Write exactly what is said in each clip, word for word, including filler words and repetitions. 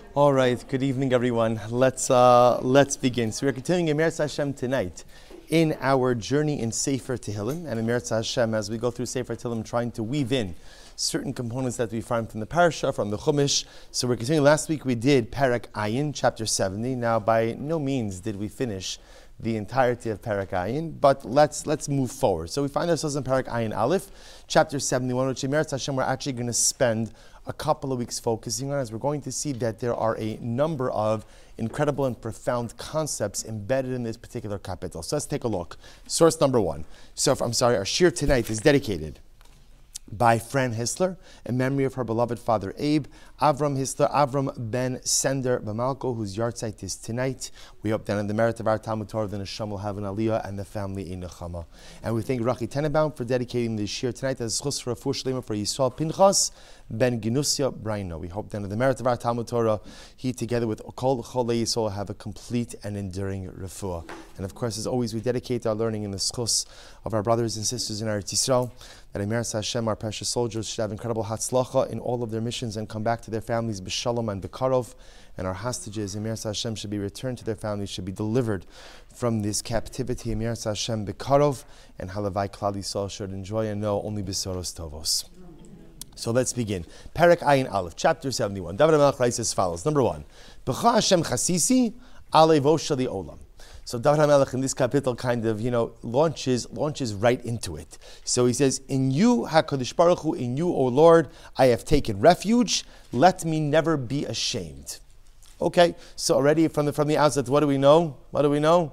All right, good evening, everyone. Let's uh, let's begin. So we're continuing Emeretz Hashem tonight in our journey in Sefer Tehillim, and Emeretz Hashem as we go through Sefer Tehillim, trying to weave in certain components that we find from the parasha, from the Chumash. So we're continuing. Last week we did Parak Ayin, chapter seventy. Now, by no means did we finish the entirety of Parak Ayin, but let's let's move forward. So we find ourselves in Parak Ayin Aleph, chapter seventy-one, which Emeretz Hashem we're actually going to spend a couple of weeks focusing on, as we're going to see that there are a number of incredible and profound concepts embedded in this particular capital. So let's take a look. Source number one. So, if, I'm sorry, our shir tonight is dedicated by Fran Hisler, in memory of her beloved father Abe, Avram Hisler, Avram ben Sender Bamalko, whose yahrzeit is tonight. We hope that in the merit of our Talmud Torah, the Neshama will have an aliyah and the family in Nechama. And we thank Rachi Tenenbaum for dedicating this shir tonight as chus for a full shlema for Yisrael Pinchas ben Ginusya Braino. We hope that in the merit of our Talmud Torah, he together with Kol Cholei Yisrael have a complete and enduring refuah. And of course, as always, we dedicate our learning in the schus of our brothers and sisters in Eretz Yisrael, that Emeretz Hashem, our precious soldiers, should have incredible hatzlacha in all of their missions and come back to their families b'shalom and b'karov, and our hostages, Emeretz Hashem, should be returned to their families, should be delivered from this captivity, Emeretz Hashem b'karov, and halavai klal Yisrael should enjoy and know only b'soros tovos. So let's begin. Parak Ayin Aleph, chapter seventy-one. David HaMelech writes as follows. Number one, B'cha Hashem chasisi alevo shali olam. So David HaMelech in this capital kind of, you know, launches launches right into it. So he says, in you, HaKadosh Baruch Hu, in you, O Lord, I have taken refuge. Let me never be ashamed. Okay, so already from the from the outset, what do we know? What do we know?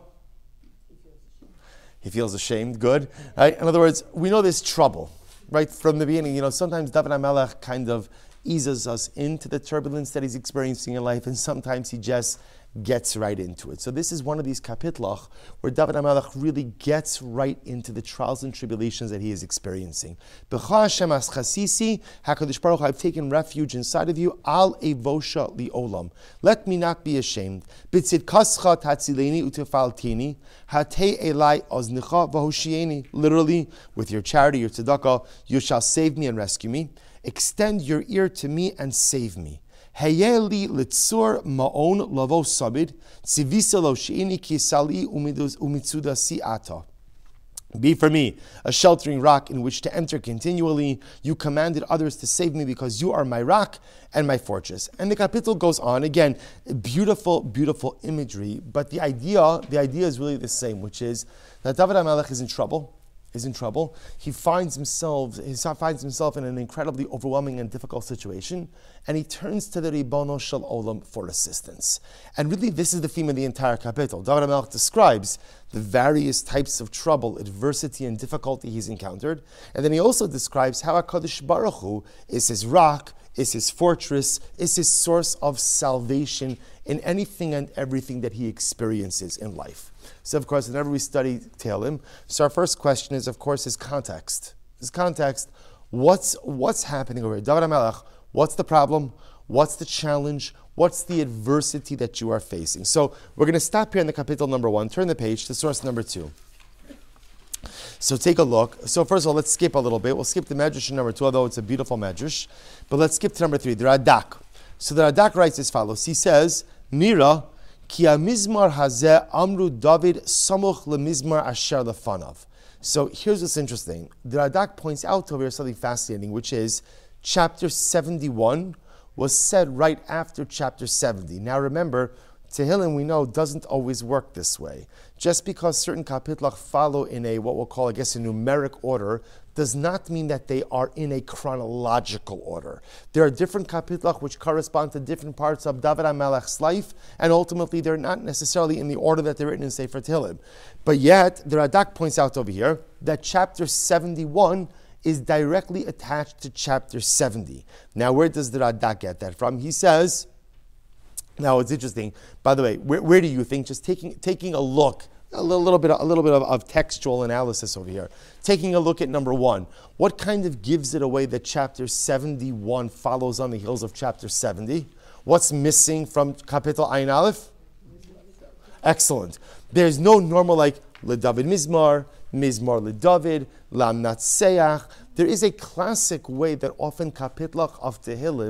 He feels ashamed. Good. Right? In other words, we know there's trouble. Right from the beginning, you know, sometimes David HaMelech kind of eases us into the turbulence that he's experiencing in life, and sometimes he just gets right into it. So this is one of these kapitlach where David HaMelech really gets right into the trials and tribulations that he is experiencing. B'cha Hashem as chasisi, HaKadosh Baruch Hu, I've taken refuge inside of you. Al evosha li olam. Let me not be ashamed. B'tzidkascha tatzileni utefaltini, hatei elai oznicha v'hoshieni. Literally, with your charity, your tzedakah, you shall save me and rescue me. Extend your ear to me and save me. Heyeli litzur ma'on lavo sabid, tzivisa lo she'ini kisali umitsudasi ata. Be for me a sheltering rock in which to enter continually. You commanded others to save me because you are my rock and my fortress. And the capital goes on. Again, beautiful, beautiful imagery. But the idea, the idea is really the same, which is that David HaMelech is in trouble. is in trouble. He finds himself he finds himself in an incredibly overwhelming and difficult situation, and he turns to the Ribono Shel Olam for assistance. And really, this is the theme of the entire capital. David HaMelech describes the various types of trouble, adversity, and difficulty he's encountered, and then he also describes how HaKadosh Baruch Hu is his rock, is his fortress, is his source of salvation in anything and everything that he experiences in life. So, of course, whenever we study Tehillim, so our first question is, of course, his context. His context, what's what's happening over here? David HaMelech, what's the problem? What's the challenge? What's the adversity that you are facing? So we're going to stop here in the capital number one, turn the page to source number two. So take a look. So first of all, let's skip a little bit. We'll skip the Medrash number two, although it's a beautiful Medrash. But let's skip to number three, the Radak. So the Radak writes as follows. He says, Nira, Ki amizmar hazeh amru David samuch lemizmar asher lefanav. So here's what's interesting. The Radak points out over here something fascinating, which is chapter seventy-one was said right after chapter seventy. Now remember, Tehillim, we know, doesn't always work this way. Just because certain kapitlach follow in a, what we'll call, I guess, a numeric order, does not mean that they are in a chronological order. There are different kapitlach which correspond to different parts of David HaMelech's life, and ultimately they're not necessarily in the order that they're written in Sefer Tehillim. But yet, the Radak points out over here that chapter seventy-one is directly attached to chapter seventy. Now, where does the Radak get that from? He says, now it's interesting, by the way, where, where do you think, just taking taking a look, a little, little bit, a little bit of, of textual analysis over here, taking a look at number one, what kind of gives it away that chapter seventy-one follows on the heels of chapter seventy? What's missing from Kapitel Ayin Aleph? Excellent. There's no normal like LeDavid Mizmar, Mizmar LeDavid, Lam Natseach. There is a classic way that often Kapitlach of Tehillim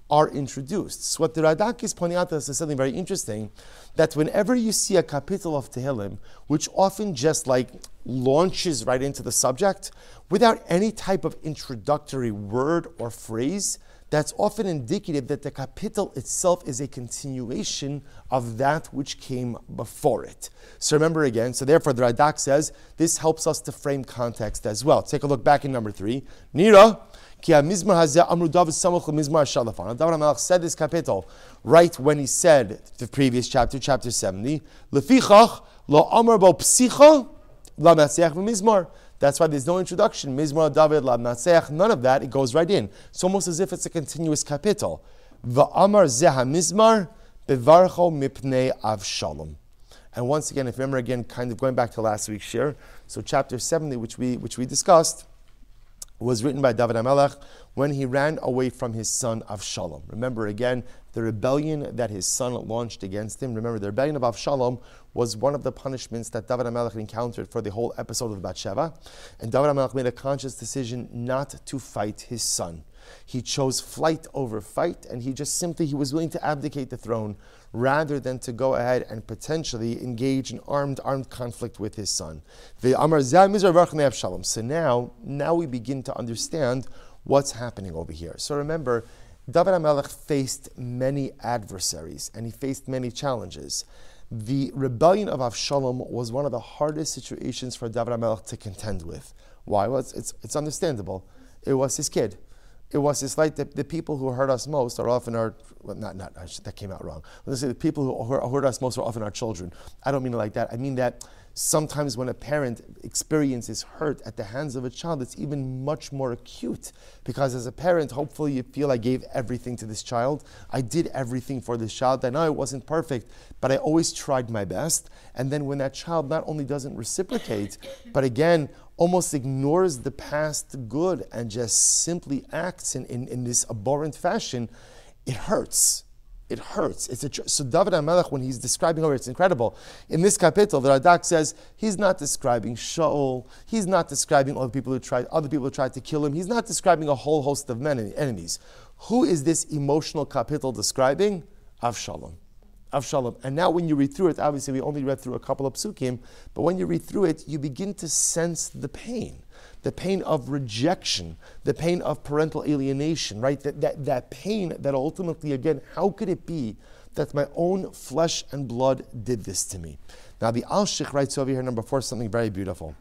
are introduced. So what the Radak is pointing out to us is something very interesting, that whenever you see a kapitel of Tehillim, which often just like launches right into the subject, without any type of introductory word or phrase, that's often indicative that the kapitel itself is a continuation of that which came before it. So remember again, so therefore the Radak says, this helps us to frame context as well. Take a look back in number three. Nira, ki ha-mizmar hazeh amru David samuch le-mizmar shalafan. David HaMelech said this kapitel right when he said the previous chapter, chapter seventy, Lefichach lo amar bo psicha la-matzeach v'mizmar. That's why there's no introduction. Mizmar David la-matzeach, none of that. It goes right in. It's almost as if it's a continuous kapitel. V'amar zeh ha-mizmar bevarcho mipnei Avshalom. And once again, if you remember again, kind of going back to last week's share, so chapter seventy, which we which we discussed, was written by David HaMelech when he ran away from his son Avshalom. Remember again, the rebellion that his son launched against him. Remember, the rebellion of Avshalom was one of the punishments that David HaMelech encountered for the whole episode of Bathsheba. And David HaMelech made a conscious decision not to fight his son. He chose flight over fight, and he just simply, he was willing to abdicate the throne rather than to go ahead and potentially engage in armed armed conflict with his son. So now, now we begin to understand what's happening over here. So remember, David HaMelech faced many adversaries, and he faced many challenges. The rebellion of Avshalom was one of the hardest situations for David HaMelech to contend with. Why? Well, it's, it's, it's understandable. It was his kid. It was just like the, the people who hurt us most are often our, well, not, not, that came out wrong. Let's say the people who hurt us most are often our children. I don't mean it like that. I mean that sometimes when a parent experiences hurt at the hands of a child, it's even much more acute. Because as a parent, hopefully you feel I gave everything to this child. I did everything for this child. I know it wasn't perfect, but I always tried my best. And then when that child not only doesn't reciprocate, but again, almost ignores the past good and just simply acts in, in, in this abhorrent fashion, it hurts. It hurts. It's a tr- so David HaMelech, when he's describing over, it's incredible. In this kapitel, the Radak says he's not describing Shaul. He's not describing all the people who tried, other people who tried to kill him. He's not describing a whole host of men, enemies. Who is this emotional kapitel describing? Avshalom. Avshalom. And now when you read through it, obviously we only read through a couple of psukim, but when you read through it, you begin to sense the pain. The pain of rejection, the pain of parental alienation, right? That, that, that pain that ultimately, again, how could it be that my own flesh and blood did this to me? Now the Alshich writes over here, number four, something very beautiful.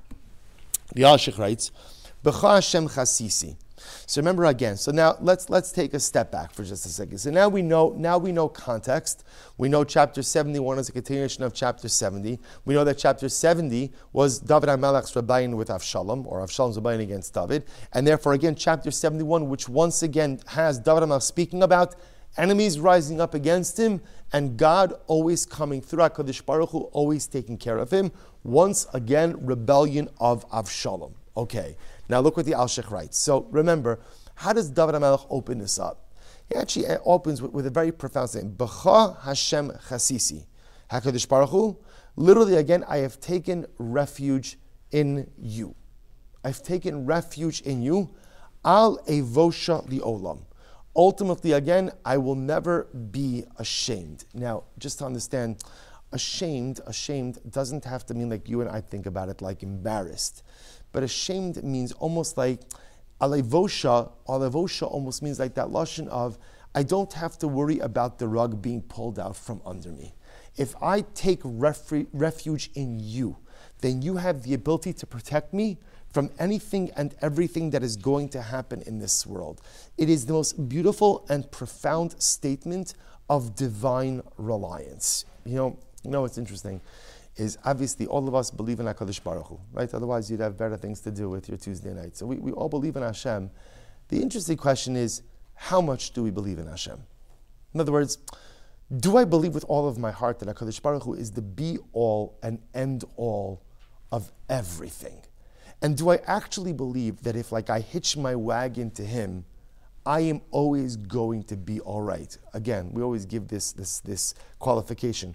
The Alshich writes, B'cha Hashem chasisi. So remember again, so now let's let's take a step back for just a second. So now we know now we know context. We know chapter seventy-one is a continuation of chapter seventy. We know that chapter seventy was David HaMelech's rebellion with Avshalom, or Avshalom's rebellion against David. And therefore again, chapter seventy-one, which once again has David HaMelech speaking about enemies rising up against him, and God always coming through, HaKadosh Baruch Hu always taking care of him. Once again, rebellion of Avshalom. Okay. Now look what the Alshich writes. So remember, how does David HaMelech open this up? He actually opens with, with a very profound statement. B'cha Hashem chasisi. HaKadosh Baruch Hu, literally again, I have taken refuge in you. I've taken refuge in you. Al evosha li'olam. Ultimately, again, I will never be ashamed. Now, just to understand, ashamed, ashamed doesn't have to mean like you and I think about it, like embarrassed. But ashamed means almost like alevosha. Alevosha almost means like that lashon of I don't have to worry about the rug being pulled out from under me. If I take refu- refuge in you, then you have the ability to protect me from anything and everything that is going to happen in this world. It is the most beautiful and profound statement of divine reliance. You know, you know what's interesting is obviously all of us believe in HaKadosh Baruch Hu, right? Otherwise you'd have better things to do with your Tuesday night. So we, we all believe in Hashem. The interesting question is, how much do we believe in Hashem? In other words, do I believe with all of my heart that HaKadosh Baruch Hu is the be-all and end-all of everything? And do I actually believe that if like I hitch my wagon to Him, I am always going to be all right? Again, we always give this, this, this qualification.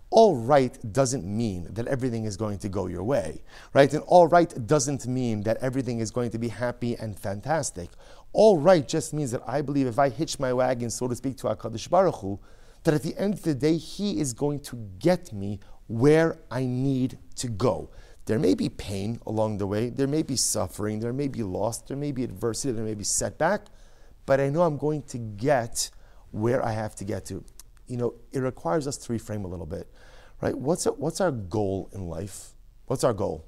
All right doesn't mean that everything is going to go your way, right? And all right doesn't mean that everything is going to be happy and fantastic. All right just means that I believe if I hitch my wagon, so to speak, to HaKadosh Baruch Hu, that at the end of the day, He is going to get me where I need to go. There may be pain along the way, there may be suffering, there may be loss, there may be adversity, there may be setback, but I know I'm going to get where I have to get to. You know, it requires us to reframe a little bit, right? What's our, what's our goal in life? What's our goal?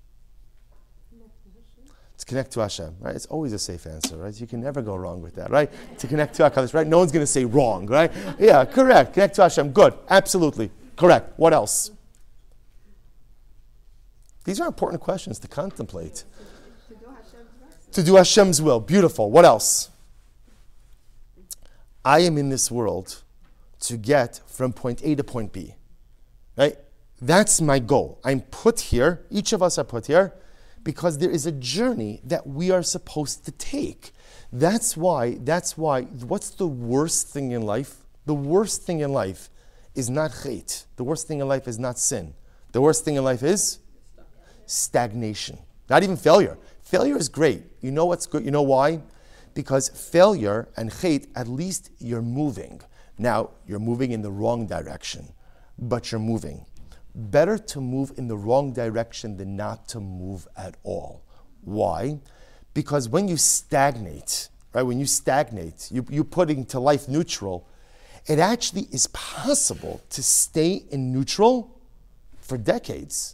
To connect to Hashem, right? It's always a safe answer, right? You can never go wrong with that, right? To connect to HaKadosh, right? No one's going to say wrong, right? Yeah, correct. Connect to Hashem, good, absolutely, correct. What else? These are important questions to contemplate. To do Hashem's will. To do Hashem's will, beautiful. What else? I am in this world to get from point A to point B, right? That's my goal. I'm put here, each of us are put here, because there is a journey that we are supposed to take. That's why, that's why, what's the worst thing in life? The worst thing in life is not chait. The worst thing in life is not sin. The worst thing in life is stagnation. Not even failure. Failure is great. You know what's good? You know why? Because failure and chait, at least you're moving. Now, you're moving in the wrong direction, but you're moving. Better to move in the wrong direction than not to move at all. Why? Because when you stagnate, right, when you stagnate, you, you're putting to life neutral, it actually is possible to stay in neutral for decades.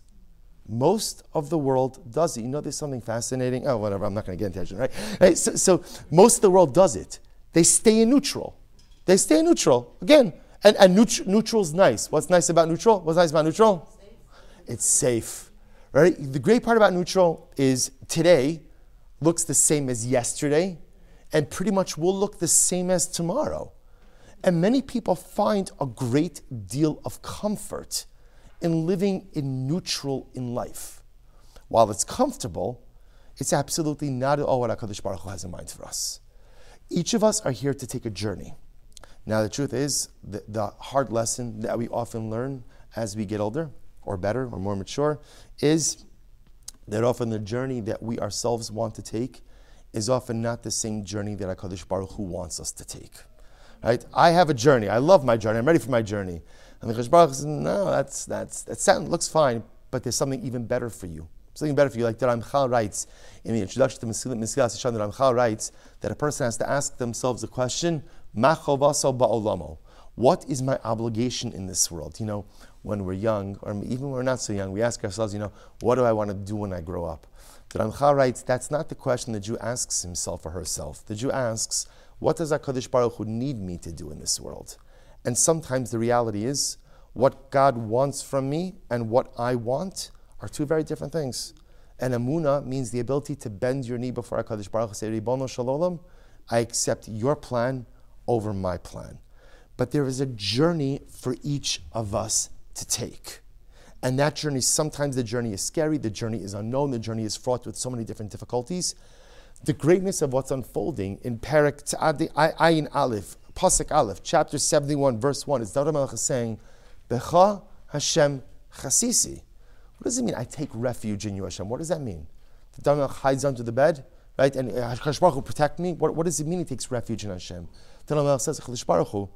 Most of the world does it. You know, there's something fascinating. Oh, whatever, I'm not going to get into it, right? right? So, so most of the world does it. They stay in neutral. They stay neutral. Again, and, and neut- neutral's nice. What's nice about neutral? What's nice about neutral? Safe. It's safe. Right? The great part about neutral is today looks the same as yesterday and pretty much will look the same as tomorrow. And many people find a great deal of comfort in living in neutral in life. While it's comfortable, it's absolutely not all what HaKadosh Baruch Hu has in mind for us. Each of us are here to take a journey. Now, the truth is, the, the hard lesson that we often learn as we get older, or better, or more mature, is that often the journey that we ourselves want to take is often not the same journey that HaKadosh Baruch Hu wants us to take. Right? I have a journey. I love my journey. I'm ready for my journey. And the HaKadosh Baruch Hu says, no, that's, that's, that sound, looks fine, but there's something even better for you. Something better for you. Like the Ramchal writes in the introduction to Mesilas Yesharim, the Ramchal writes that a person has to ask themselves the question, Ma chovaso ba'olamo? What is my obligation in this world? You know, when we're young, or even when we're not so young, we ask ourselves, you know, what do I want to do when I grow up? The Ramchal writes, that's not the question the Jew asks himself or herself. The Jew asks, what does HaKadosh Baruch Hu need me to do in this world? And sometimes the reality is, what God wants from me and what I want are two very different things. And Emunah means the ability to bend your knee before HaKadosh Baruch Hu, say, Ribono Shel Olam, I accept your plan over my plan. But there is a journey for each of us to take. And that journey, sometimes the journey is scary, the journey is unknown, the journey is fraught with so many different difficulties. The greatness of what's unfolding in Perek Tzadi Ayin Aleph, Pasuk Aleph, chapter seventy-one, verse one, is David HaMelech is saying, Becha Hashem Chasisi. What does it mean, I take refuge in you, Hashem? What does that mean? The David HaMelech hides under the bed, right? And HaKadosh Baruch Hu protect me? What, what does it mean he takes refuge in Hashem? David HaMelech says, HaKadosh Baruch Hu,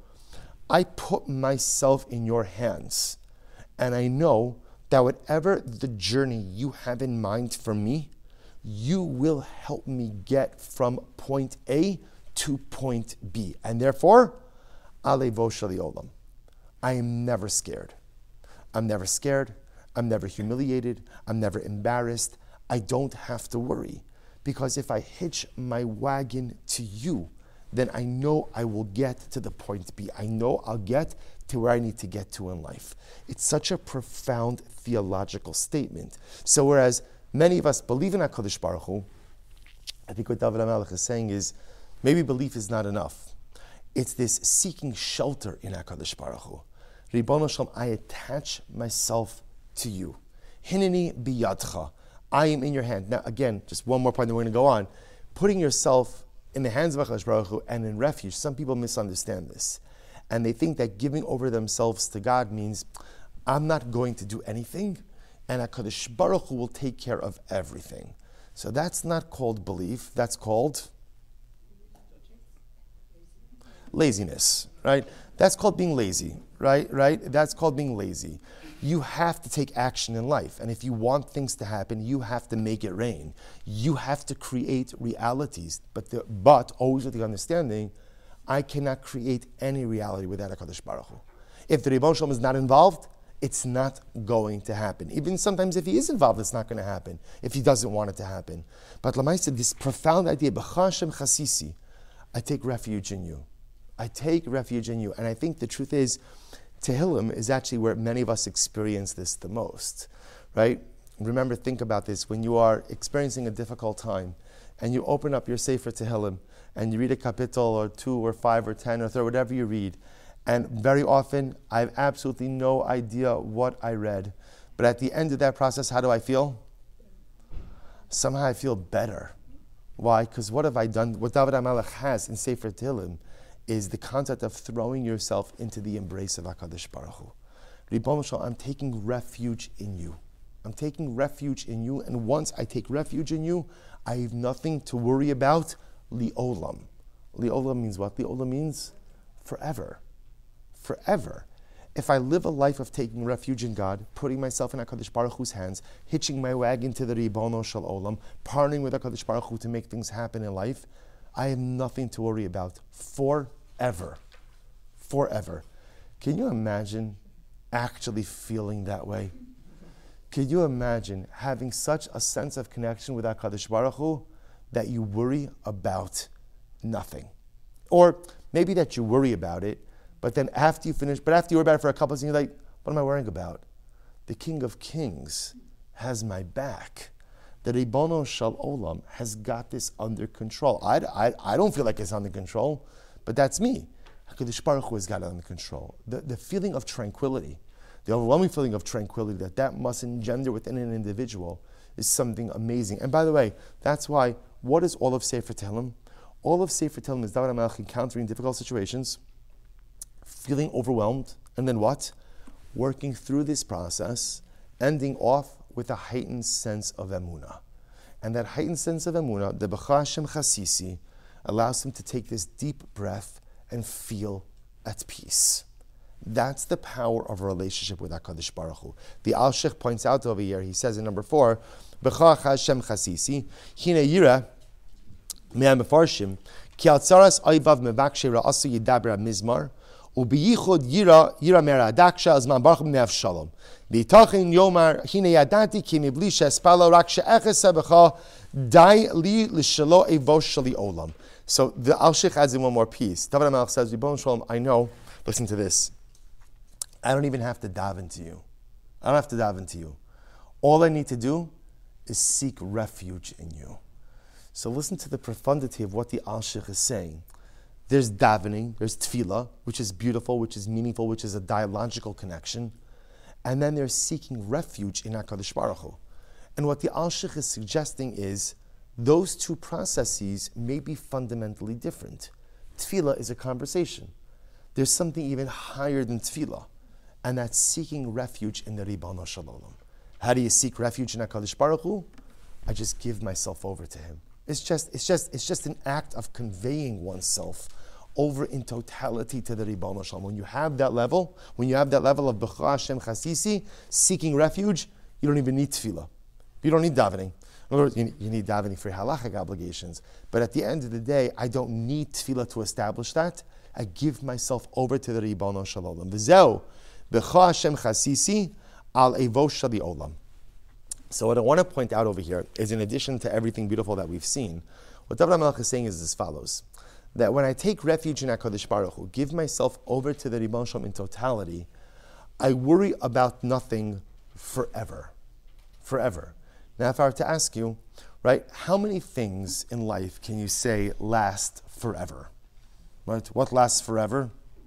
I put myself in your hands, and I know that whatever the journey you have in mind for me, you will help me get from point A to point B. And therefore, Alevo Shali Olam. I am never scared. I'm never scared. I'm never humiliated. I'm never embarrassed. I don't have to worry. Because if I hitch my wagon to you, then I know I will get to the point B. I know I'll get to where I need to get to in life. It's such a profound theological statement. So whereas many of us believe in HaKadosh Baruch Hu, I think what David HaMelech is saying is, maybe belief is not enough. It's this seeking shelter in HaKadosh Baruch Hu. Ribono Shel Olam, I attach myself to you. Hineni biyadcha, I am in your hand. Now again, just one more point that we're going to go on. Putting yourself in the hands of HaKadosh Baruch Hu and in refuge, some people misunderstand this. And they think that giving over themselves to God means, I'm not going to do anything, and HaKadosh Baruch Hu will take care of everything. So that's not called belief, that's called laziness, right? That's called being lazy, right? Right? That's called being lazy. You have to take action in life, and if you want things to happen, you have to make it rain. You have to create realities, but the, but always with the understanding, I cannot create any reality without HaKadosh Baruch Hu. If the Ribono Shel Olam is not involved, it's not going to happen. Even sometimes if he is involved, it's not going to happen, if he doesn't want it to happen. But Lamaisa, this profound idea, B'cha Hashem Chasisi, I take refuge in you. I take refuge in you. And I think the truth is, Tehillim is actually where many of us experience this the most, right? Remember, think about this. When you are experiencing a difficult time, and you open up your Sefer Tehillim, and you read a kapitel, or two, or five, or ten, or thirty, whatever you read, and very often, I have absolutely no idea what I read. But at the end of that process, how do I feel? Somehow I feel better. Why? Because what have I done? What David HaMelech has in Sefer Tehillim is the concept of throwing yourself into the embrace of HaKadosh Baruch Hu. Ribono Shel Olam, I'm taking refuge in you. I'm taking refuge in you, and once I take refuge in you, I have nothing to worry about. Li'olam. Li'olam means what? Li'olam means forever. Forever. If I live a life of taking refuge in God, putting myself in HaKadosh Baruch Hu's hands, hitching my wagon to the Ribono Shel Olam, partnering with HaKadosh Baruch Hu to make things happen in life, I have nothing to worry about forever. Forever. Can you imagine actually feeling that way? Can you imagine having such a sense of connection with HaKadosh Baruch Hu that you worry about nothing? Or maybe that you worry about it, but then after you finish, but after you worry about it for a couple of seconds, you're like, what am I worrying about? The King of Kings has my back. The Ribono Shel Olam has got this under control. I, I, I don't feel like it's under control, but that's me. HaKadosh Baruch Hu has got it under control. The, the feeling of tranquility, the overwhelming feeling of tranquility that that must engender within an individual is something amazing. And by the way, that's why, what is all of Sefer Tehillim? All of Sefer Tehillim is David HaMelech encountering difficult situations, feeling overwhelmed, and then what? Working through this process, ending off with a heightened sense of emunah. And that heightened sense of emunah, the B'cha Hashem Chasisi, allows him to take this deep breath and feel at peace. That's the power of a relationship with HaKadosh Baruch Hu. The Al-Sheikh points out over here, he says in number four, B'cha Hashem Chasisi, Hine Yira, Me'am Mefarshim, Ki Altzaras Oivav Mevakshe Ra'asu Yidabra Mizmar, Ubiyichud Yira Yira Mera Daksha Azman Baruch Me'av Shalom. B'itachin Yomar Hine Yadanti Ki Mibli Shespalo Rak She'eches Sebecha Dai Li L'Shelo Evosh Shali Olam. So the Al-Sheikh adds in one more piece. David HaMelech says, Ribono Shel Olam, I know, listen to this, I don't even have to dive into you. I don't have to dive into you. All I need to do is seek refuge in you. So listen to the profundity of what the Al-Sheikh is saying. There's davening, there's tefillah, which is beautiful, which is meaningful, which is a dialogical connection. And then there's seeking refuge in HaKadosh Baruch Hu. And what the Al-Sheikh is suggesting is those two processes may be fundamentally different. Tefillah is a conversation. There's something even higher than tefillah, and that's seeking refuge in the Ribono Shel Olam. How do you seek refuge in HaKadosh Baruch Hu? I just give myself over to Him. It's just, it's just, it's just an act of conveying oneself over in totality to the Ribono Shel Olam. When you have that level, when you have that level of B'cha Hashem Chasisi, seeking refuge, you don't even need tefillah. You don't need davening. In other words, you, you need davening for halachic obligations. But at the end of the day, I don't need tefillah to establish that. I give myself over to the Ribono Shel Olam. V'zeu B'cha Hashem Chasisi al Evosh Shali Olam. So what I want to point out over here is, in addition to everything beautiful that we've seen, what David HaMelech is saying is as follows: that when I take refuge in HaKadosh Baruch Hu, give myself over to the Ribono Shel Olam in totality, I worry about nothing forever. Forever. Now, if I were to ask you, right, how many things in life can you say last forever? Right? What lasts forever?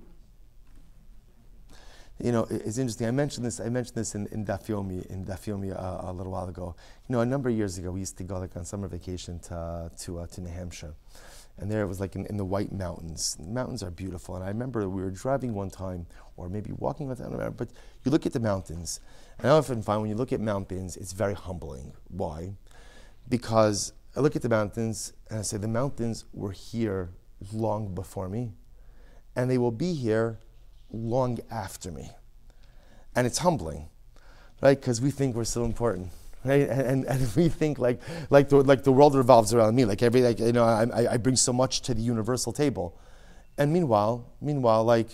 You know, it's interesting. I mentioned this. I mentioned this in, in Daf Yomi, in Daf Yomi uh, a little while ago. You know, a number of years ago, we used to go like on summer vacation to to, uh, to New Hampshire, And there it was like in, in the White Mountains. The mountains are beautiful. And I remember we were driving one time, or maybe walking with, I don't remember, but you look at the mountains. And I often find when you look at mountains, it's very humbling. Why? Because I look at the mountains and I say, the mountains were here long before me, and they will be here long after me. And it's humbling, right? Because we think we're so important, right? And, and, and we think like like the, like the world revolves around me, like every like you know I, I bring so much to the universal table, and meanwhile, meanwhile, like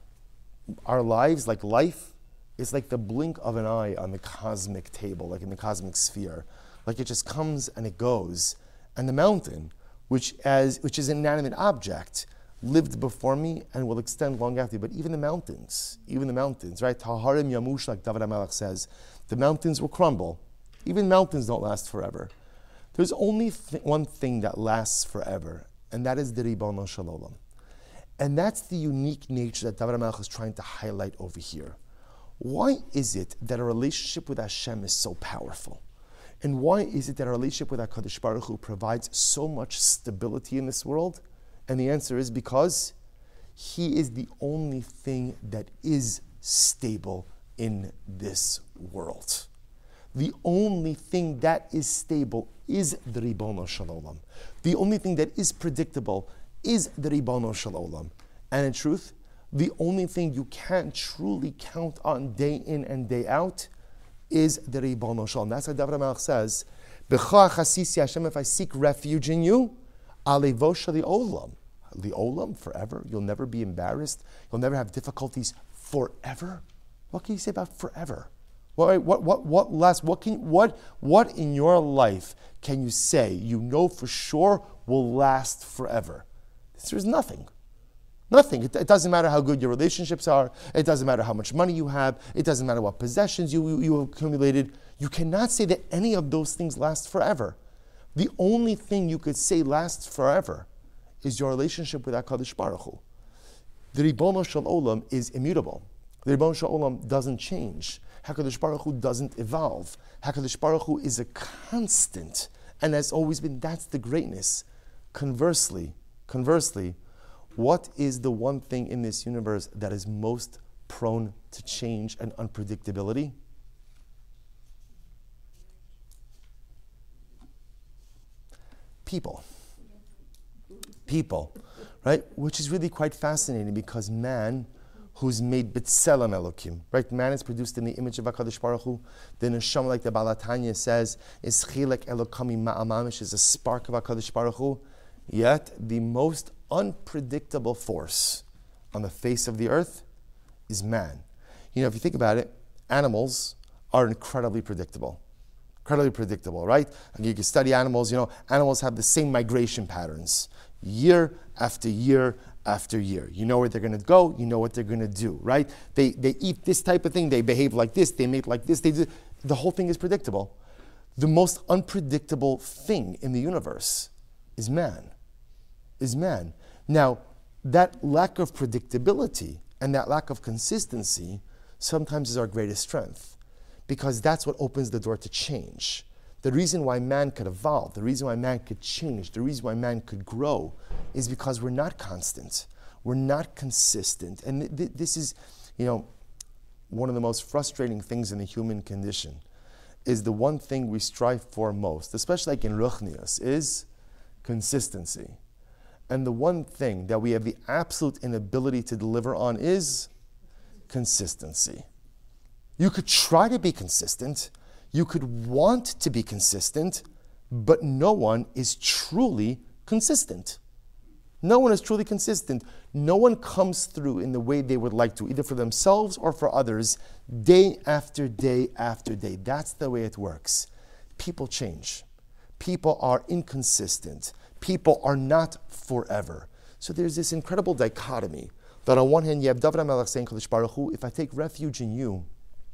our lives, like life, is like the blink of an eye on the cosmic table, like in the cosmic sphere, like it just comes and it goes, and the mountain, which as which is an inanimate object, lived before me and will extend long after me. But even the mountains, even the mountains, right? Taharim Yamush, like David HaMelech says, the mountains will crumble. Even mountains don't last forever. There's only th- one thing that lasts forever, and that is the Ribono Shel Olam. And that's the unique nature that David HaMelech is trying to highlight over here. Why is it that a relationship with Hashem is so powerful? And why is it that a relationship with HaKadosh Baruch Hu provides so much stability in this world? And the answer is because He is the only thing that is stable in this world. The only thing that is stable is the Ribono Shel Olam. The only thing that is predictable is the Ribono Shel Olam. And in truth, the only thing you can't truly count on day in and day out is the Ribono Shel Olam. That's why David HaMelech says, B'cha chasisi Hashem, if I seek refuge in you, Alevo shali olam. The olam, forever. You'll never be embarrassed. You'll never have difficulties forever. What can you say about forever? What, what, what, what last, what can, what, what in your life can you say you know for sure will last forever? There's nothing. Nothing. It, it doesn't matter how good your relationships are. It doesn't matter how much money you have. It doesn't matter what possessions you, you, you have accumulated. You cannot say that any of those things last forever. The only thing you could say lasts forever is your relationship with HaKadosh Baruch Hu. The Ribono Shel Olam is immutable. The Ribono Shel Olam doesn't change. HaKadosh Baruch Hu doesn't evolve. HaKadosh Baruch Hu is a constant, and has always been. That's the greatness. Conversely, conversely, what is the one thing in this universe that is most prone to change and unpredictability? People. People, right? Which is really quite fascinating because man, who's made b'tselem Elokim, right? Man is produced in the image of HaKadosh Baruch Hu. The neshama, like the Baal HaTanya says, is chilek Elokami ma'amamish, is a spark of HaKadosh Baruch Hu. Yet, the most unpredictable force on the face of the earth is man. You know, if you think about it, animals are incredibly predictable. Incredibly predictable, right? And you can study animals, you know, animals have the same migration patterns, year after year after year. You know where they're going to go, you know what they're going to do, right? They they eat this type of thing, they behave like this, they make like this, they do. The whole thing is predictable. The most unpredictable thing in the universe is man, is man. Now, that lack of predictability and that lack of consistency sometimes is our greatest strength, because that's what opens the door to change. The reason why man could evolve, the reason why man could change, the reason why man could grow is because we're not constant. We're not consistent. And th- th- this is, you know, one of the most frustrating things in the human condition is the one thing we strive for most, especially like in Ruchnius, is consistency. And the one thing that we have the absolute inability to deliver on is consistency. You could try to be consistent, you could want to be consistent, but no one is truly consistent. No one is truly consistent. No one comes through in the way they would like to, either for themselves or for others, day after day after day. That's the way it works. People change. People are inconsistent. People are not forever. So there's this incredible dichotomy that on one hand you have David HaMelech saying, Kadosh Baruch Hu, if I take refuge in you,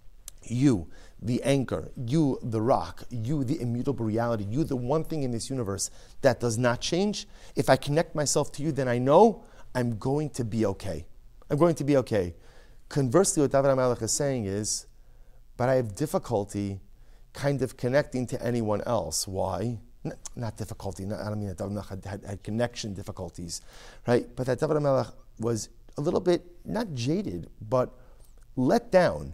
you, the anchor, you, the rock, you, the immutable reality, you, the one thing in this universe that does not change, if I connect myself to you, then I know I'm going to be okay. I'm going to be okay. Conversely, what David HaMelech is saying is, but I have difficulty kind of connecting to anyone else. Why? N- not difficulty, not, I don't mean that David HaMelech had, had, had connection difficulties, right? But that David HaMelech was a little bit, not jaded, but let down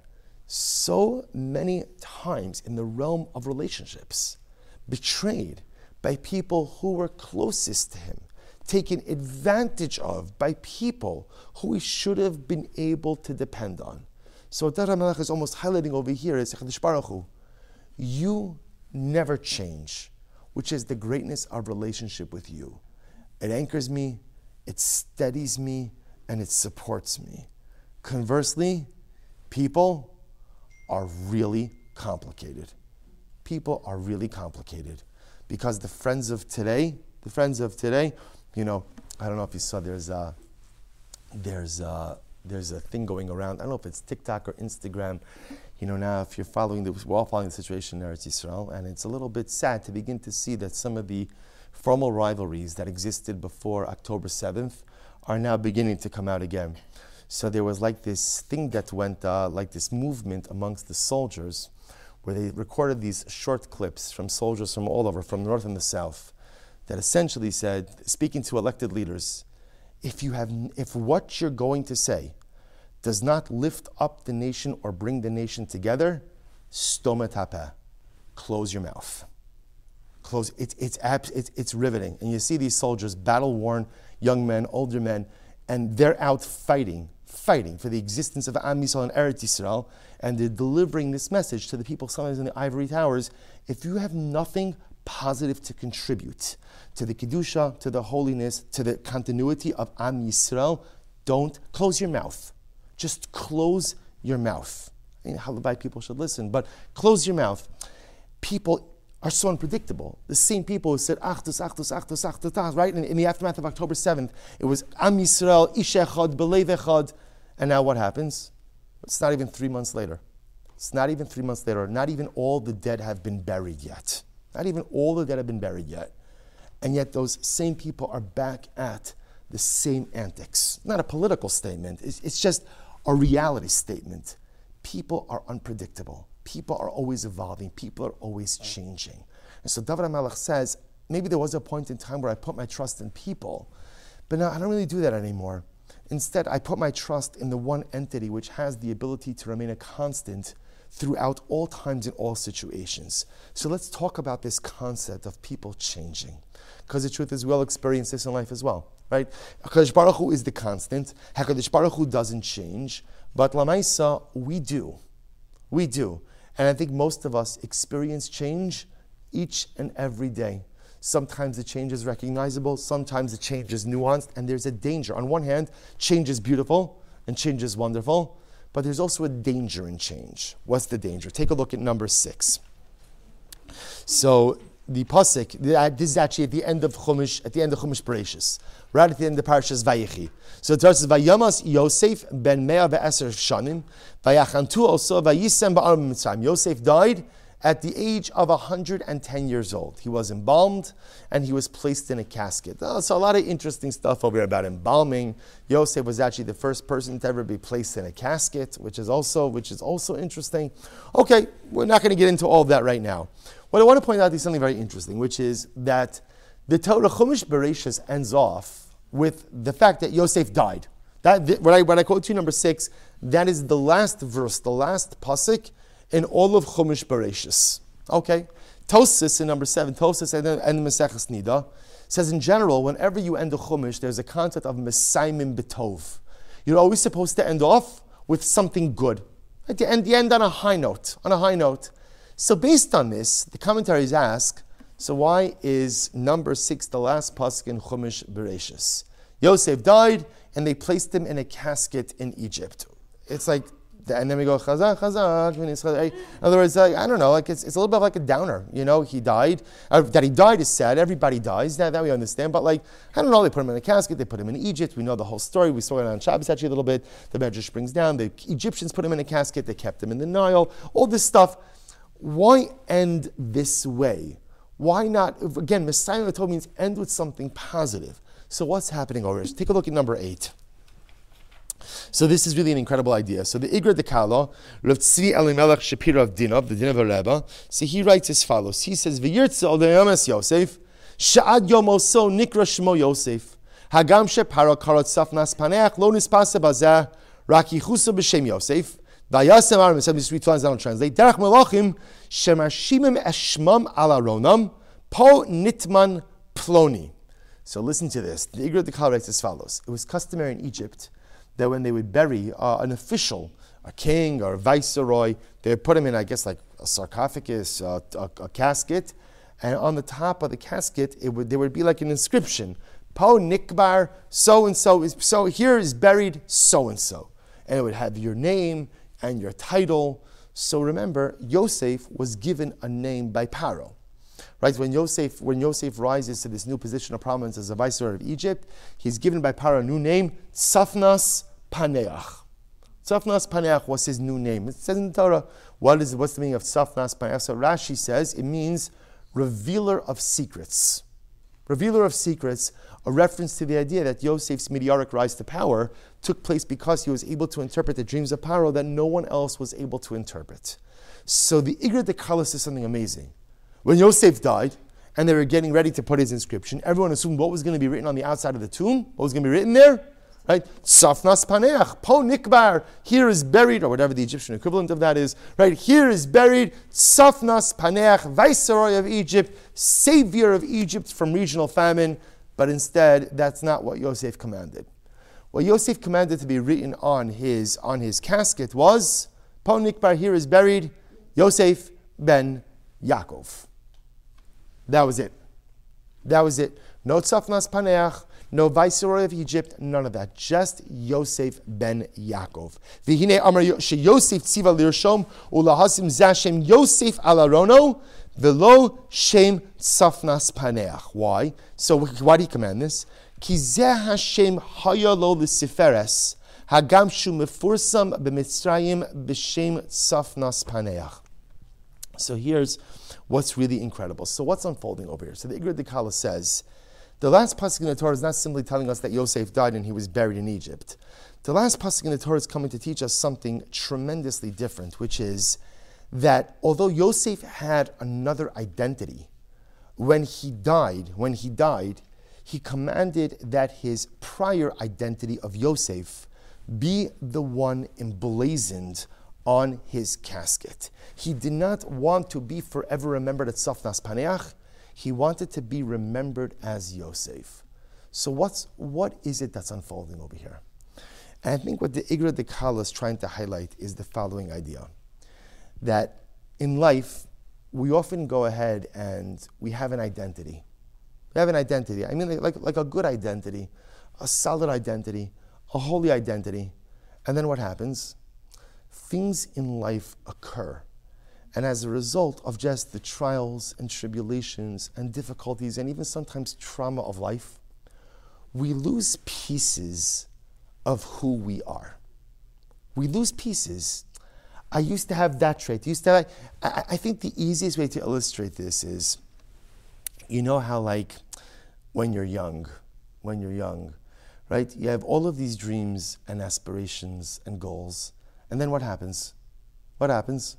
so many times in the realm of relationships, betrayed by people who were closest to him, taken advantage of by people who he should have been able to depend on. So what David HaMelech is almost highlighting over here is, HaKadosh Baruch Hu, you never change, which is the greatness of relationship with you. It anchors me, it steadies me, and it supports me. Conversely, people are really complicated. People are really complicated because the friends of today, the friends of today, you know, I don't know if you saw there's a, there's a, there's a thing going around. I don't know if it's TikTok or Instagram. You know, now if you're following the, we're all following the situation in Eretz Yisrael, and it's a little bit sad to begin to see that some of the formal rivalries that existed before October seventh are now beginning to come out again. So there was like this thing that went, uh, like this movement amongst the soldiers, where they recorded these short clips from soldiers from all over, from the north and the south, that essentially said, speaking to elected leaders, if you have, if what you're going to say does not lift up the nation or bring the nation together, stomet hapeh, close your mouth. Close. It's it's it's it's riveting, and you see these soldiers, battle-worn young men, older men, and they're out fighting, fighting for the existence of Am Yisrael and Eretz Yisrael, and they're delivering this message to the people sometimes in the ivory towers. If you have nothing positive to contribute to the Kedusha, to the holiness, to the continuity of Am Yisrael, don't close your mouth. Just close your mouth. I mean, Halavai people should listen, but close your mouth. People are so unpredictable. The same people who said, Achdus, Achdus, Achdus, Achdus, right? In, in the aftermath of October seventh, it was Am Yisrael, Ish Echad, Belev Echad. And now what happens? It's not even three months later. It's not even three months later. Not even all the dead have been buried yet. Not even all the dead have been buried yet. And yet those same people are back at the same antics. Not a political statement. It's, it's just a reality statement. People are unpredictable. People are always evolving. People are always changing. And so David HaMelech says, maybe there was a point in time where I put my trust in people, but now I don't really do that anymore. Instead, I put my trust in the one entity which has the ability to remain a constant throughout all times and all situations. So let's talk about this concept of people changing. Because the truth is, we all experience this in life as well, right? HaKadosh Baruch Hu is the constant. HaKadosh Baruch Hu doesn't change. But Lamaisa, we do. We do. And I think most of us experience change each and every day. Sometimes the change is recognizable, sometimes the change is nuanced, and there's a danger. On one hand, change is beautiful and change is wonderful, but there's also a danger in change. What's the danger? Take a look at number six. So the pasuk, this is actually at the end of Chumash, at the end of Chumash Bereshis, right at the end of Parashas Vayechi. So it starts with Vayamas Yosef ben Mea ve'eser shanim, Vayachantu also Vayisem ba'aram Mitzrayim. Yosef died at the age of one hundred ten years old. He was embalmed and he was placed in a casket. Oh, so a lot of interesting stuff over here about embalming. Yosef was actually the first person to ever be placed in a casket, which is also which is also interesting. Okay, we're not going to get into all of that right now. What I want to point out is something very interesting, which is that the Torah Chumash Bereshis ends off with the fact that Yosef died. That when I when I quote you number six, that is the last verse, the last pasuk in all of Chumash Bereshis. Okay? Tosfos in number seven, Tosfos and the Maseches Nida, says in general, whenever you end a Chumash, there's a concept of Mesayimim B'tov. You're always supposed to end off with something good. At the end, you end on a high note, on a high note. So based on this, the commentaries ask, so why is number six the last pasuk in Chumash Bereshis? Yosef died, and they placed him in a casket in Egypt. It's like, and then we go, chazak, chazak. In other words, like, I don't know, like it's, it's a little bit like a downer. You know, he died. Uh, that he died is sad. Everybody dies. That, that we understand. But like, I don't know, they put him in a casket. They put him in Egypt. We know the whole story. We saw it on Shabbos actually a little bit. The Medrash brings down. The Egyptians put him in a casket. They kept him in the Nile. All this stuff. Why end this way? Why not? Again, Messiah told means end with something positive. So what's happening over here? Take a look at number eight. So this is really an incredible idea. So the Igra Dekala, Rav Tzvi Elimelech Shapira of Dinov, the Dinov Rebbe, so he writes as follows. He says, V'yirtza ol de'yomes Yosef, sha'ad yomo so nikra shmo Yosef, hagam shepara karot safnas paneach, lo nispase bazeh, rak yichusa b'shem Yosef, v'yasem aram, some of these three times I don't translate, derech melachim, shemashimim eshmam ala ronam, po nitman ploni. So listen to this. The Igra Dekala writes as follows. It was customary in Egypt that when they would bury uh, an official, a king or a viceroy, they would put him in, I guess, like a sarcophagus, uh, a, a casket, and on the top of the casket, it would there would be like an inscription, Po Nikbar, so and so is so here is buried so and so, and it would have your name and your title. So remember, Yosef was given a name by Paro. Right, when Yosef when Yosef rises to this new position of prominence as a viceroy of Egypt, he's given by Paro a new name, Tzafnas Paneach. Tzafnas Paneach was his new name. It says in the Torah, what is what's the meaning of Tzafnas Paneach? So Rashi says it means revealer of secrets. Revealer of secrets, a reference to the idea that Yosef's meteoric rise to power took place because he was able to interpret the dreams of Paro that no one else was able to interpret. So the Igra Dekala is something amazing. When Yosef died, and they were getting ready to put his inscription, everyone assumed what was going to be written on the outside of the tomb. What was going to be written there? Right? Tzafnas Paneach, Po Nikbar, here is buried, or whatever the Egyptian equivalent of that is, right? Here is buried Tzafnas Paneach, Viceroy of Egypt, savior of Egypt from regional famine. But instead, that's not what Yosef commanded. What Yosef commanded to be written on his, on his casket was, Po Nikbar, here is buried Yosef ben Yaakov. That was it. That was it. No Tzafnas Paneach, no Viceroy of Egypt, none of that. Just Yosef ben Yaakov. V'hine amar she Yosef tziva lirshom ulahasim zashem Yosef alarono v'lo shem Tzafnas Paneach. Why? So why did he command this? Ki zeh Hashem haya lo l'siferes hagam shu mefursam b'mitzrayim b'shem Tzafnas Paneach. So here's what's really incredible. So what's unfolding over here? So the Igra Dekala says, the last pasuk in the Torah is not simply telling us that Yosef died and he was buried in Egypt. The last pasuk in the Torah is coming to teach us something tremendously different, which is that although Yosef had another identity, when he died, when he died, he commanded that his prior identity of Yosef be the one emblazoned on his casket. He did not want to be forever remembered as Tzafnas Paneach. He wanted to be remembered as Yosef. So what's what is it that's unfolding over here? And I think what the Igra Dekala is trying to highlight is the following idea. That in life, we often go ahead and we have an identity. We have an identity. I mean, like, like a good identity, a solid identity, a holy identity. And then what happens? Things in life occur. And as a result of just the trials and tribulations and difficulties and even sometimes trauma of life, we lose pieces of who we are. We lose pieces. I used to have that trait. I used to have, I, I think the easiest way to illustrate this is, you know how like when you're young, when you're young, right? You have all of these dreams and aspirations and goals. And then what happens? What happens?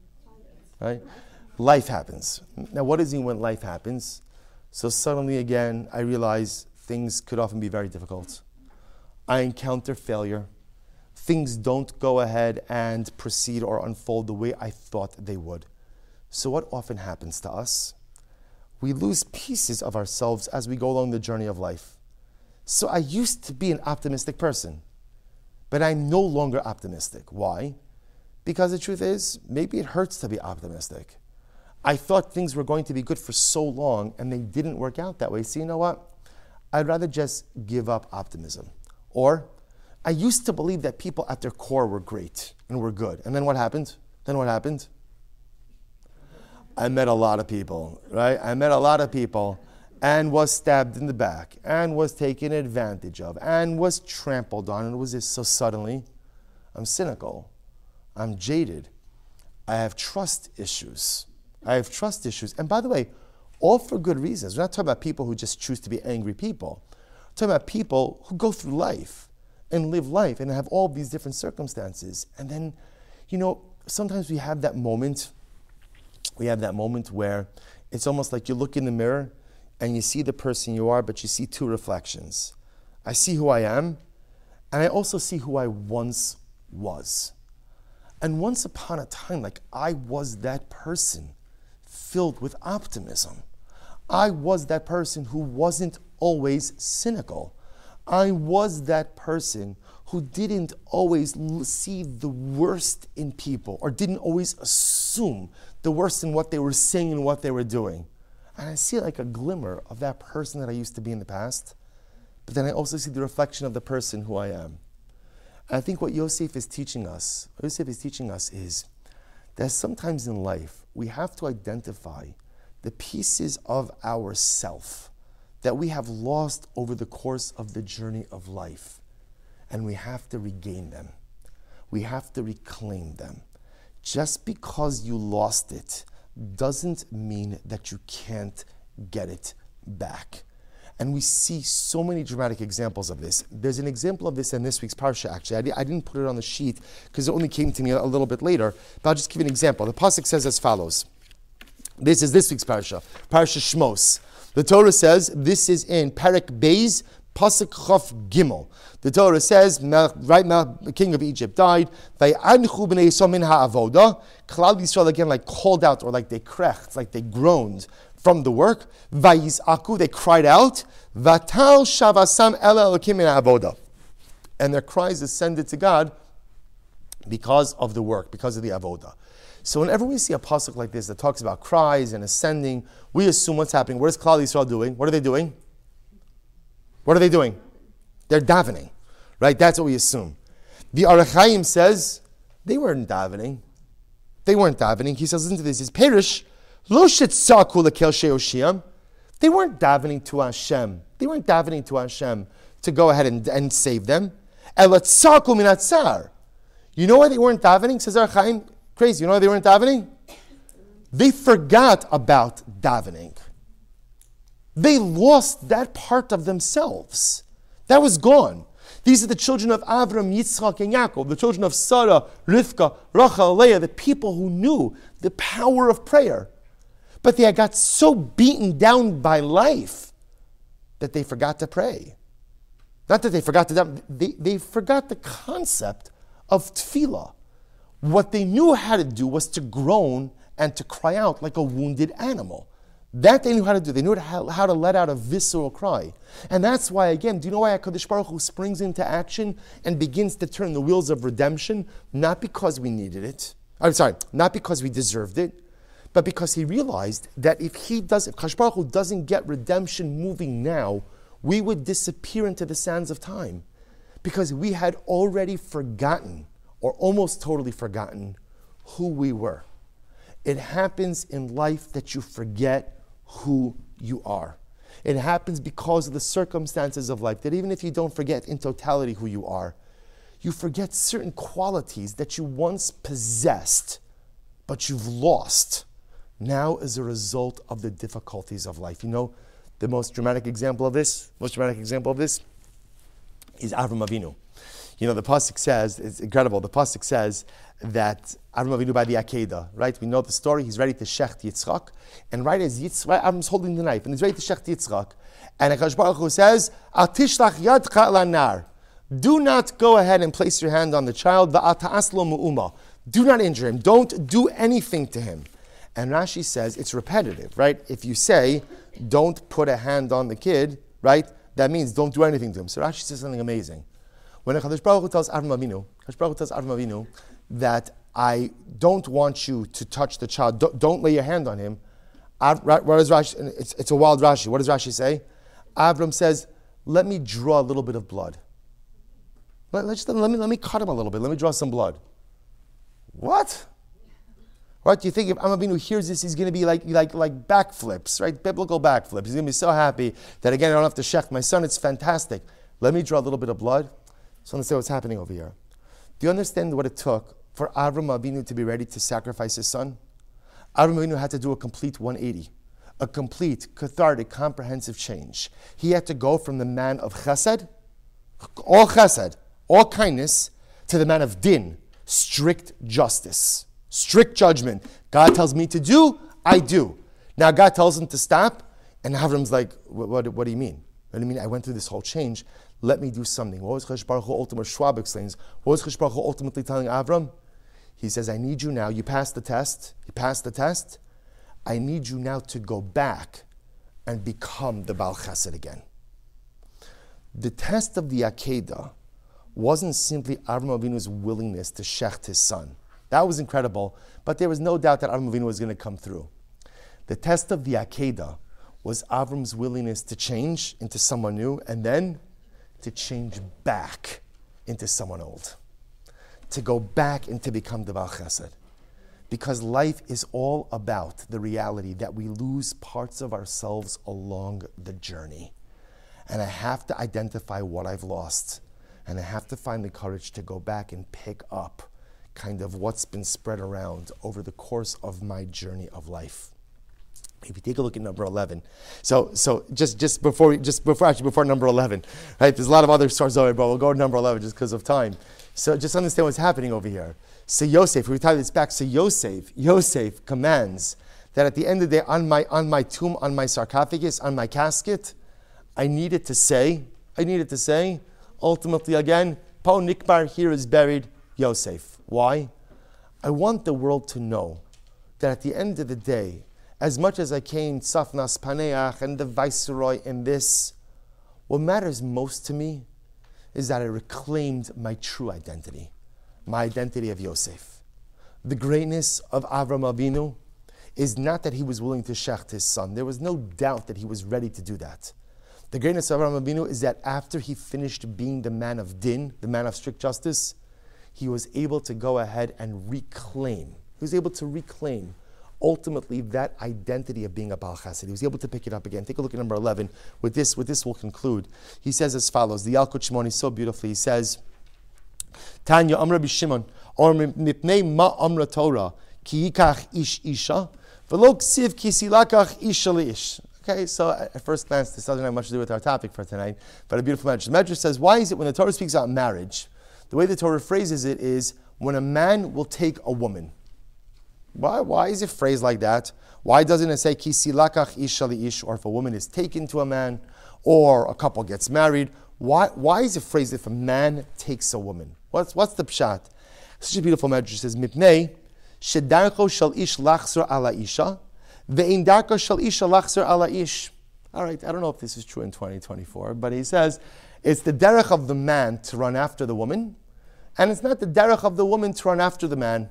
Right? Life happens. Now, what does it mean when life happens? So suddenly again, I realize things could often be very difficult. I encounter failure. Things don't go ahead and proceed or unfold the way I thought they would. So what often happens to us? We lose pieces of ourselves as we go along the journey of life. So I used to be an optimistic person, but I'm no longer optimistic. Why? Because the truth is, maybe it hurts to be optimistic. I thought things were going to be good for so long and they didn't work out that way. So you know what? I'd rather just give up optimism. Or, I used to believe that people at their core were great and were good. And then what happened? Then what happened? I met a lot of people, right? I met a lot of people and was stabbed in the back and was taken advantage of and was trampled on. And it was this, so suddenly, I'm cynical. I'm jaded. I have trust issues. I have trust issues. And by the way, all for good reasons. We're not talking about people who just choose to be angry people. We're talking about people who go through life and live life and have all these different circumstances. And then, you know, sometimes we have that moment, we have that moment where it's almost like you look in the mirror and you see the person you are, but you see two reflections. I see who I am, and I also see who I once was. And once upon a time, like I was that person filled with optimism. I was that person who wasn't always cynical. I was that person who didn't always see the worst in people or didn't always assume the worst in what they were saying and what they were doing. And I see like a glimmer of that person that I used to be in the past, but then I also see the reflection of the person who I am. And I think what Yosef is teaching us, what Yosef is teaching us is that sometimes in life we have to identify the pieces of ourself that we have lost over the course of the journey of life. And we have to regain them. We have to reclaim them. Just because you lost it doesn't mean that you can't get it back. And we see so many dramatic examples of this. There's an example of this in this week's parsha, actually. I, di- I didn't put it on the sheet because it only came to me a, a little bit later, but I'll just give you an example. The pasuk says as follows. This is this week's parsha, Parsha Shmos. The Torah says, this is in Perek Beis, Pasuk Chof Gimel. The Torah says, right now, the king of Egypt died. Vay'anchu b'nei Yisrael min ha'avoda. Klal Yisrael again, like called out, or like they krecht, like they groaned from the work. Vayiz'aku, they cried out. Vatal shavasam ela elokim min ha'avoda. And their cries ascended to God because of the work, because of the avoda. So whenever we see a pasuk like this that talks about cries and ascending, we assume what's happening. What is Klal Yisrael doing? What are they doing? What are they doing? They're davening, right? That's what we assume. The Arach Chaim says they weren't davening. They weren't davening. He says, listen to this. It's Perish, lo shetzaku lekel she'oshiam. They weren't davening to Hashem. They weren't davening to Hashem to go ahead and, and save them. Elatzaku min atzar. You know why they weren't davening? Says Arach Chaim. Crazy. You know why they weren't davening? They forgot about davening. They lost that part of themselves. That was gone. These are the children of Avram, Yitzchak, and Yaakov, the children of Sarah, Rivka, Rachel, Leah, the people who knew the power of prayer. But they got so beaten down by life that they forgot to pray. Not that they forgot to daven, they, they forgot the concept of tefillah. What they knew how to do was to groan and to cry out like a wounded animal. That they knew how to do. They knew how, how to let out a visceral cry. And that's why, again, do you know why HaKadosh Baruch Hu springs into action and begins to turn the wheels of redemption? Not because we needed it. I'm sorry, not because we deserved it, but because he realized that if he does, if HaKadosh Baruch Hu doesn't get redemption moving now, we would disappear into the sands of time. Because we had already forgotten, or almost totally forgotten, who we were. It happens in life that you forget who you are. It happens because of the circumstances of life, that even if you don't forget in totality who you are, you forget certain qualities that you once possessed, but you've lost now as a result of the difficulties of life. You know, the most dramatic example of this, most dramatic example of this is Avram Avinu. You know, the pasuk says, it's incredible, the pasuk says that Avram Avinu by the Akedah, right? We know the story, he's ready to shecht Yitzchak, and right as Yitzchak, Avram's holding the knife, and he's ready to shecht Yitzchak, and HaKadosh Baruch Hu says, Al tishlach yadcha lanar. Do not go ahead and place your hand on the child, Va'al ta'as lo mu'uma. Do not injure him, don't do anything to him. And Rashi says, it's repetitive, right? If you say, don't put a hand on the kid, right? That means don't do anything to him. So Rashi says something amazing. When HaKadosh Baruch Hu tells Avram Avinu, HaKadosh Baruch Hu tells Avram Avinu that I don't want you to touch the child, don't, don't lay your hand on him. What does Rashi, it's, it's a wild Rashi. What does Rashi say? Avram says, let me draw a little bit of blood. Let, let, just, let, me, let me cut him a little bit. Let me draw some blood. What? Right? Do you think if Avram Avinu hears this, he's going to be like, like, like backflips, right? Biblical backflips. He's going to be so happy that again, I don't have to shecht my son. It's fantastic. Let me draw a little bit of blood. So understand what's happening over here. Do you understand what it took for Avram Avinu to be ready to sacrifice his son? Avram Avinu had to do a complete one eighty, a complete, cathartic, comprehensive change. He had to go from the man of chesed, all chesed, all kindness to the man of din, strict justice, strict judgment. God tells me to do, I do. Now God tells him to stop, and Avram's like, what, what, what do you mean? What do you mean? I went through this whole change. Let me do something. What was Chodesh Baruch Hu ultimately, Schwab explains, what was Chodesh Baruch Hu ultimately telling Avram? He says, I need you now, you passed the test, you passed the test, I need you now to go back and become the Baal Chesed again. The test of the Akedah wasn't simply Avram Avinu's willingness to shecht his son. That was incredible, but there was no doubt that Avram Avinu was going to come through. The test of the Akedah was Avram's willingness to change into someone new and then to change back into someone old. To go back and to become the Baal Chesed. Because life is all about the reality that we lose parts of ourselves along the journey. And I have to identify what I've lost. And I have to find the courage to go back and pick up kind of what's been spread around over the course of my journey of life. If you take a look at number eleven, so so just just before just before actually before number eleven, right? There's a lot of other stars over, but we'll go to number eleven just because of time. So just understand what's happening over here. So Yosef, we tie this back. So Yosef, Yosef commands that at the end of the day, on my on my tomb, on my sarcophagus, on my casket, I needed to say, I needed to say, ultimately again, Po Nikbar, here is buried Yosef. Why? I want the world to know that at the end of the day, as much as I came Safnas Paneach and the Viceroy in this, what matters most to me is that I reclaimed my true identity, my identity of Yosef. The greatness of Avram Avinu is not that he was willing to shecht his son. There was no doubt that he was ready to do that. The greatness of Avram Avinu is that after he finished being the man of din, the man of strict justice, he was able to go ahead and reclaim. He was able to reclaim ultimately that identity of being a Baal Chesed. He was able to pick it up again. Take a look at number eleven. With this, with this we'll conclude. He says as follows, the Yalkut Shimon is so beautifully, he says, Tanya Amra B'Shimon, or mipnei ma amra Torah, ki yikach ish isha, v'lo ksiv ki silakach isha li'ish. Okay, so at first glance, this doesn't have much to do with our topic for tonight, but a beautiful medrash. The medrash says, why is it when the Torah speaks about marriage, the way the Torah phrases it is, when a man will take a woman. Why, why is it phrased like that? Why doesn't it say, ki silakach isha li'ish, or if a woman is taken to a man, or a couple gets married? Why, why is it phrased if a man takes a woman? What's, what's the pshat? Such a beautiful medrash. It says, mipnei shedarko shel ish lachzor ala isha, ve'in darko shel isha lachzor ala ish. All right, I don't know if this is true in twenty twenty-four, but he says, it's the derech of the man to run after the woman, and it's not the derech of the woman to run after the man.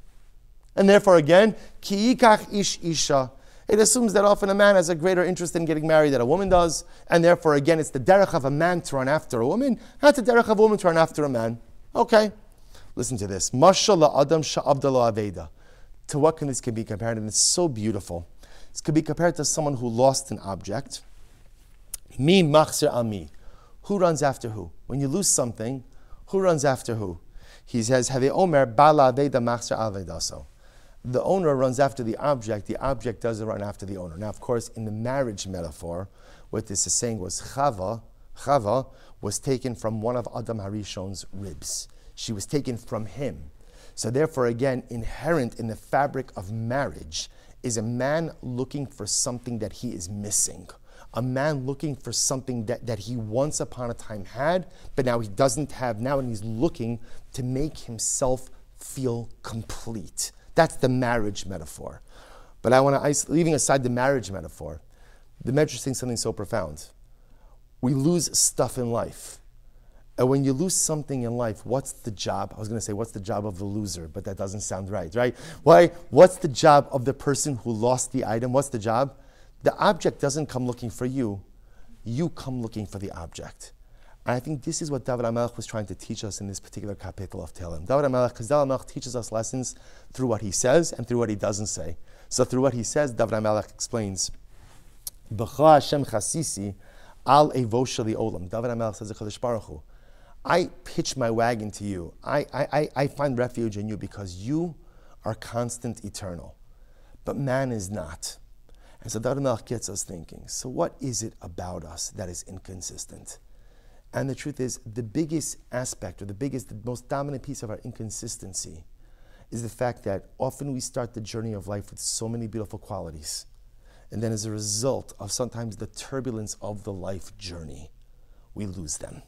And therefore, again, ki yikach ish isha. It assumes that often a man has a greater interest in getting married than a woman does, and therefore, again, it's the derech of a man to run after a woman, not the derech of a woman to run after a man. Okay, listen to this. Mashal la'adam sha'avdalo aveda. To what can this can be compared? And it's so beautiful. This could be compared to someone who lost an object. Mi machzir al mi. Who runs after who? When you lose something, who runs after who? He says, Have omer bala aveda machzir al vedaso. The owner runs after the object, the object doesn't run after the owner. Now, of course, in the marriage metaphor, what this is saying was Chava, Chava was taken from one of Adam Harishon's ribs. She was taken from him. So therefore, again, inherent in the fabric of marriage is a man looking for something that he is missing. A man looking for something that, that he once upon a time had, but now he doesn't have now, and he's looking to make himself feel complete. That's the marriage metaphor. But I want to, leaving aside the marriage metaphor, the medrash is saying something so profound. We lose stuff in life. And when you lose something in life, what's the job? I was going to say, what's the job of the loser? But that doesn't sound right, right? Why? What's the job of the person who lost the item? What's the job? The object doesn't come looking for you. You come looking for the object. And I think this is what David HaMelech was trying to teach us in this particular kapitel of Tehillim. David HaMelech, because David HaMelech teaches us lessons through what he says and through what he doesn't say. So through what he says, David HaMelech explains, B'cha Hashem chasisi al evo sheli olam. David HaMelech says, HaKadosh Baruch Hu, I pitch my wagon to you. I, I, I find refuge in you because you are constant, eternal. But man is not. And so David HaMelech gets us thinking, so what is it about us that is inconsistent? And the truth is, the biggest aspect, or the biggest, the most dominant piece of our inconsistency is the fact that often we start the journey of life with so many beautiful qualities. And then as a result of sometimes the turbulence of the life journey, we lose them.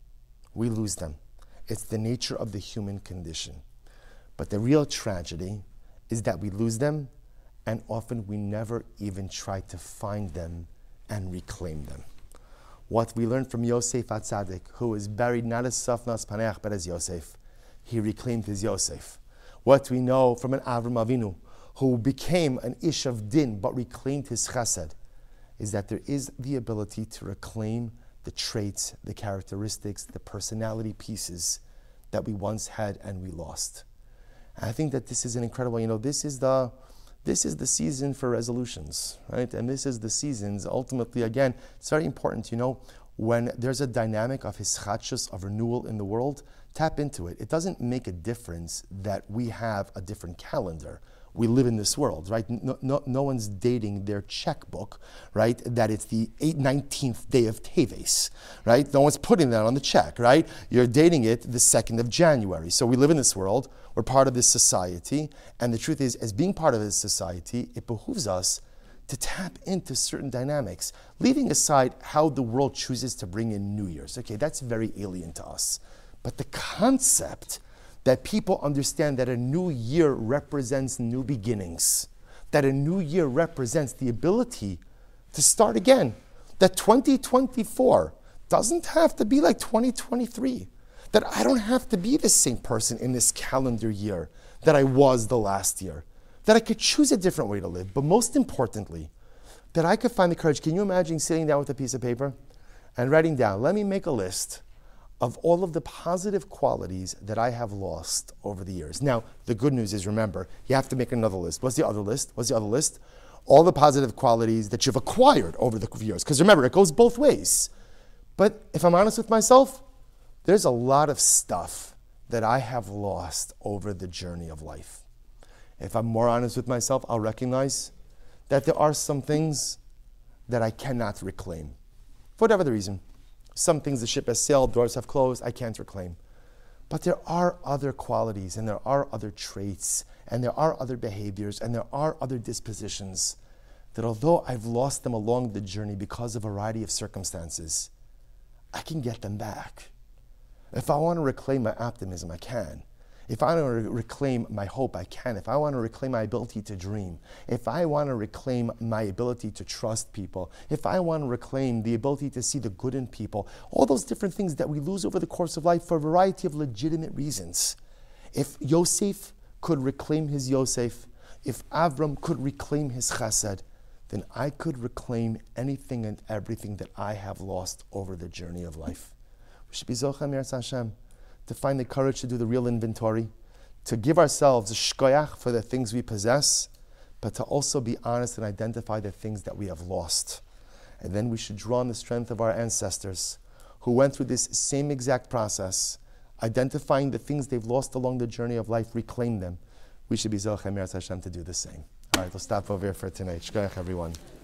We lose them. It's the nature of the human condition. But the real tragedy is that we lose them, and often we never even try to find them and reclaim them. What we learned from Yosef HaTzadik, who was buried not as Safnas Paneach, but as Yosef, he reclaimed his Yosef. What we know from an Avram Avinu, who became an Ish of Din, but reclaimed his Chesed, is that there is the ability to reclaim the traits, the characteristics, the personality pieces that we once had and we lost. And I think that this is an incredible, you know, this is the this is the season for resolutions, right? And this is the seasons, ultimately, again, it's very important, you know, when there's a dynamic of hischatshus, of renewal in the world, tap into it. It doesn't make a difference that we have a different calendar. We live in this world, right? No, no, no one's dating their checkbook, right? That it's the nineteenth day of Teves, right? No one's putting that on the check, right? You're dating it the second of January. So we live in this world. We're part of this society. And the truth is, as being part of this society, it behooves us to tap into certain dynamics, leaving aside how the world chooses to bring in New Year's. Okay, that's very alien to us. But the concept that people understand that a new year represents new beginnings, that a new year represents the ability to start again, that twenty twenty-four doesn't have to be like twenty twenty-three, that I don't have to be the same person in this calendar year that I was the last year, that I could choose a different way to live, but most importantly, that I could find the courage. Can you imagine sitting down with a piece of paper and writing down, let me make a list of all of the positive qualities that I have lost over the years. Now, the good news is, remember, you have to make another list. What's the other list? What's the other list? All the positive qualities that you've acquired over the years. Because remember, it goes both ways. But if I'm honest with myself, there's a lot of stuff that I have lost over the journey of life. If I'm more honest with myself, I'll recognize that there are some things that I cannot reclaim, for whatever the reason. Some things, the ship has sailed, doors have closed, I can't reclaim. But there are other qualities, and there are other traits, and there are other behaviors, and there are other dispositions that although I've lost them along the journey because of a variety of circumstances, I can get them back. If I want to reclaim my optimism, I can. If I want to reclaim my hope, I can. If I want to reclaim my ability to dream, if I want to reclaim my ability to trust people, if I want to reclaim the ability to see the good in people, all those different things that we lose over the course of life for a variety of legitimate reasons. If Yosef could reclaim his Yosef, if Avram could reclaim his Chesed, then I could reclaim anything and everything that I have lost over the journey of life. We should be Zocha Meretz Hashem to find the courage to do the real inventory, to give ourselves a shkoyach for the things we possess, but to also be honest and identify the things that we have lost. And then we should draw on the strength of our ancestors who went through this same exact process, identifying the things they've lost along the journey of life, reclaim them. We should be Zocha Meretz Hashem to do the same. All right, we'll stop over here for tonight. Shkoyach, everyone.